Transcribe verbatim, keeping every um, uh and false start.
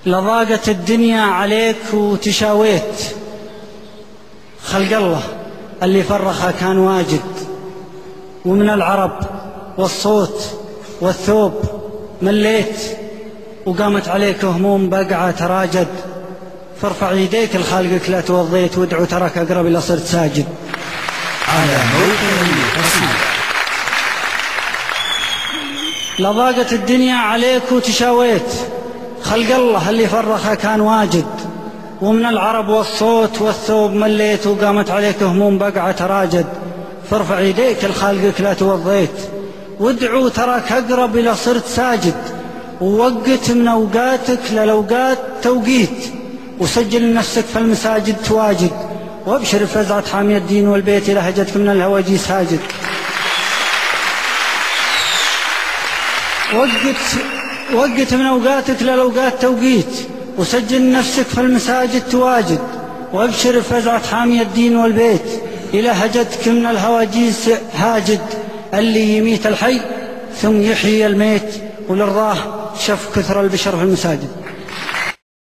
لضاقت الدنيا عليك وتشاويت، خلق الله اللي فرخها كان واجد، ومن العرب والصوت والثوب مليت، وقامت عليك هموم بقعة تراجد. فارفع يديك لخالقك لا توضيت، وادعو تراك أقرب إلى صرت ساجد. على موقع القصيدة. لضاقت الدنيا عليك وتشاويت، خلق الله اللي فرخها كان واجد، ومن العرب والصوت والثوب مليت، وقامت عليك هموم بقعة تراجد. فارفع يديك لخالقك لا توضيت، وادعو تراك أقرب إلى صرت ساجد. ووقت من أوقاتك للأوقات توقيت، وسجل نفسك في المساجد تواجد. وابشر فزعة حامي الدين والبيت لهجتك من الهواجي ساجد. وقت وقت من أوقاتك للأوقات توقيت، وسجل نفسك في المساجد تواجد. وابشر فزعة حامي الدين والبيت إلى هجتك من الهواجيس هاجد. اللي يميت الحي ثم يحيي الميت، وللراه شف كثر البشر في المساجد.